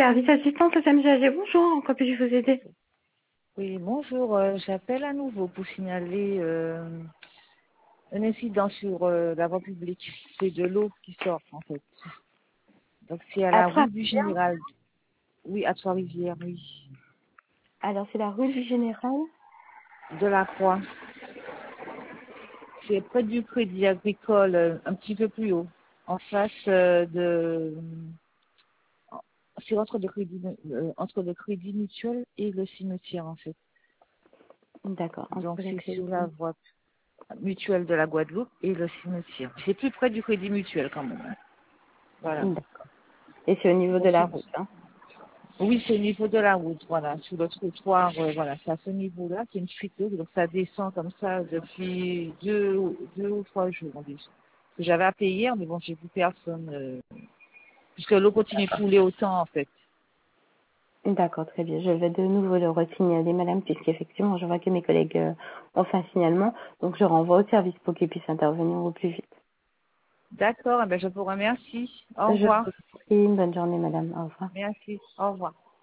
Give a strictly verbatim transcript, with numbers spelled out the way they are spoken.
Service assistante au S A M G A G, bonjour, en quoi puis-je vous aider? Oui, bonjour. euh, J'appelle à nouveau pour signaler euh, un incident sur euh, la voie publique. C'est de l'eau qui sort, en fait. Donc, c'est à À la rue du Trois-Rivières. Général. Oui, à Trois-Rivières, oui. Alors, c'est la rue du Général. De la Croix. C'est près du Crédit Agricole, euh, un petit peu plus haut. En face euh, de... C'est entre le crédit, euh, entre le crédit mutuel et le cimetière, en fait. D'accord, Donc, entre la c'est crédit. sur la voie mutuelle de la Guadeloupe et le cimetière. C'est plus près du crédit mutuel, quand même. Hein. Voilà. D'accord. Et c'est au niveau de Donc, la c'est- route, hein. oui, c'est au niveau de la route, voilà, sur le trottoir, euh, voilà, c'est à ce niveau-là qu'il y a une fuite d'eau, donc ça descend comme ça depuis deux, deux ou trois jours, on dit. Que j'avais appelé hier, mais bon, j'ai vu personne, euh, puisque l'eau continue de couler autant, en fait. D'accord, très bien. Je vais de nouveau le resignaler, madame, puisqu'effectivement, je vois que mes collègues euh, ont fait un signalement. Donc, je renvoie au service pour qu'ils puissent intervenir au plus vite. D'accord, eh ben, je vous remercie. Au Je revoir. vous prie, une bonne journée, madame. Au revoir. Merci. Au revoir.